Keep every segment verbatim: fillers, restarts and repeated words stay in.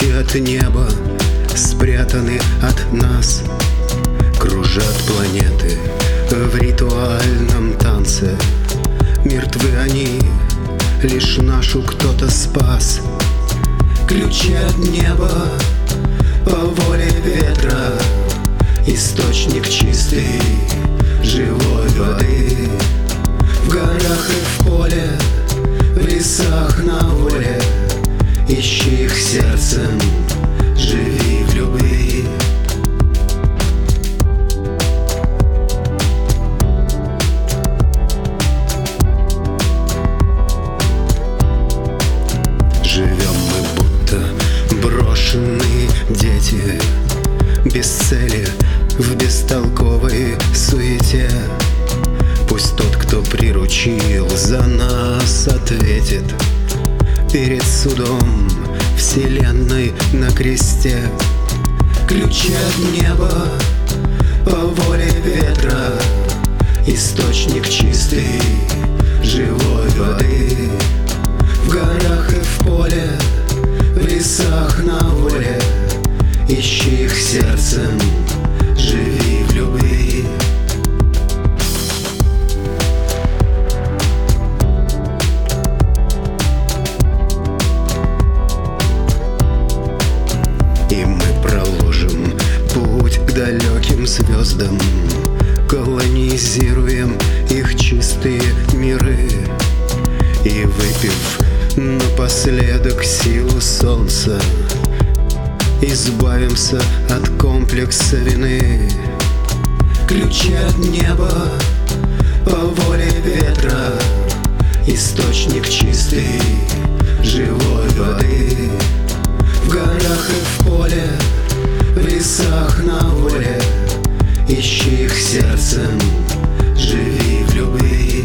Ключи от неба спрятаны от нас. Кружат планеты в ритуальном танце. Мертвы они, лишь нашу кто-то спас. Ключи от неба по воле ветра, источник чистой живой воды. В горах и в поле, в лесах на воле, ищи их сердцем, живи в любви. Живем мы будто брошенные дети, без цели, в бестолковой суете. Пусть тот, кто приручил, за нас ответит перед судом вселенной на кресте. Ключи от неба по воле ветра, источник чистой живой воды. В горах и в поле, в лесах на воле, ищи их сердцем, живи в любви. И мы проложим путь к далеким звездам, колонизируем их чистые миры. И выпив напоследок силу солнца, избавимся от комплекса вины. Ключи от неба по воле ветра, источник чистой живой воды. В горах и в поле, в лесах на воле, ищи их сердцем, живи в любви.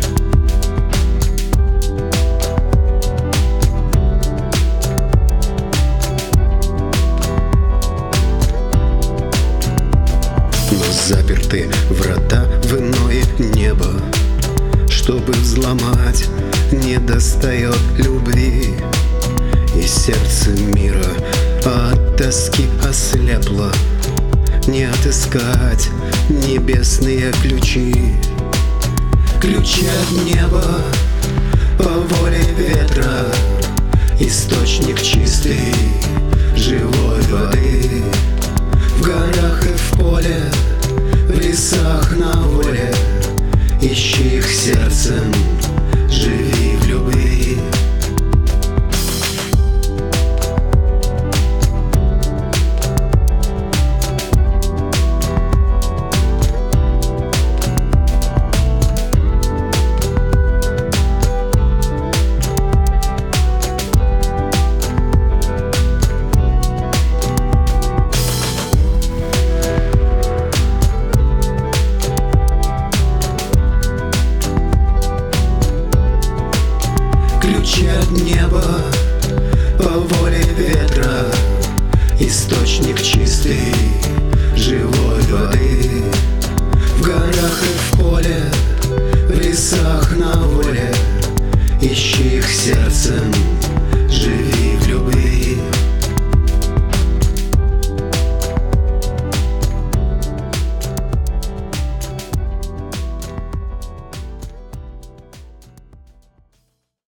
Но заперты врата в иное небо, чтобы взломать не достает любви. И сердце мира от тоски ослепло, не отыскать небесные ключи. Ключи от неба по воле ветра, источник чистой живой воды. В горах и в поле, в лесах на воле, ищи их сердцем, живи в любви. Ключи от неба по воле ветра, источник чистой живой воды. В горах и в поле, в лесах на воле, ищи их сердцем, живи.